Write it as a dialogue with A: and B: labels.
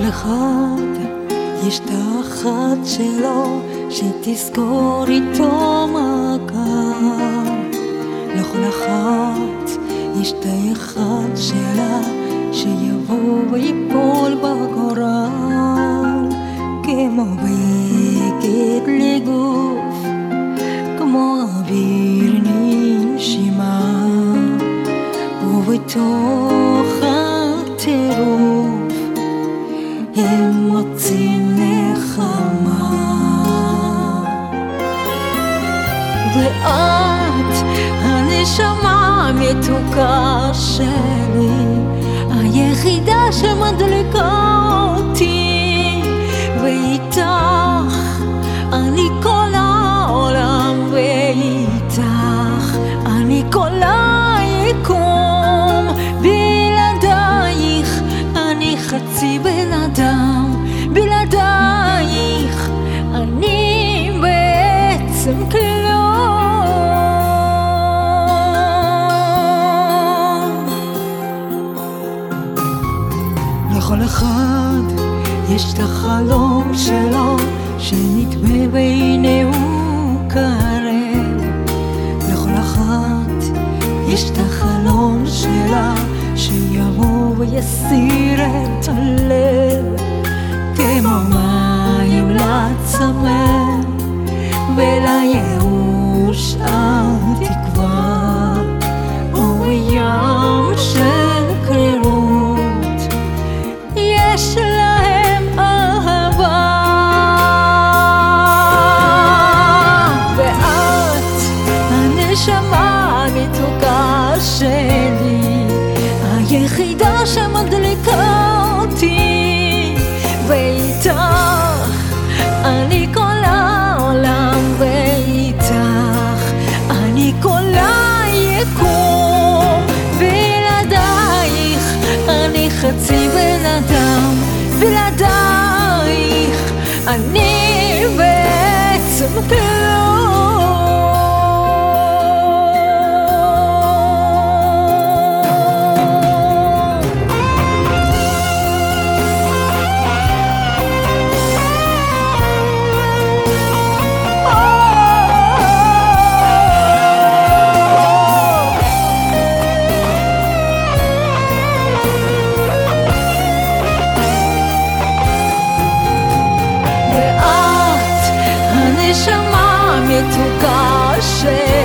A: אחד יש את האחת שלו שתזכור איתו מגע. לכל אחת יש את האחד שלה שיבוא ויפול בגורל, כמו בגד לגוף, כמו אוויר נשימה, ובתוך הטירוף הם מוצאים נחמה. ואת הנשמה המתוקה שלי, היחידה שמדליקה אותי, ואיתך אני כל העולם, ואיתך אני כל היקום. בלעדייך אני חצי בן אדם, בלעדייך אני בעצם כלום. לכל אחד יש את החלום שלו שנדמה בעיניו קרב. לכל אחת יש את החלום שלה שיבוא ויסיר את הלב, כמו מים לצמא ולייאוש התקווה, ובים של קרירות יש להם אהבה. ואת הנשמה המתוקה שלי, היחידה שמדליקה אותי, ואיתך אני כל העולם, ואיתך אני כל היקום. בלעדייך אני חצי בן אדם, בלעדייך אני בעצם כלום. הנשמה המתוקה שלי,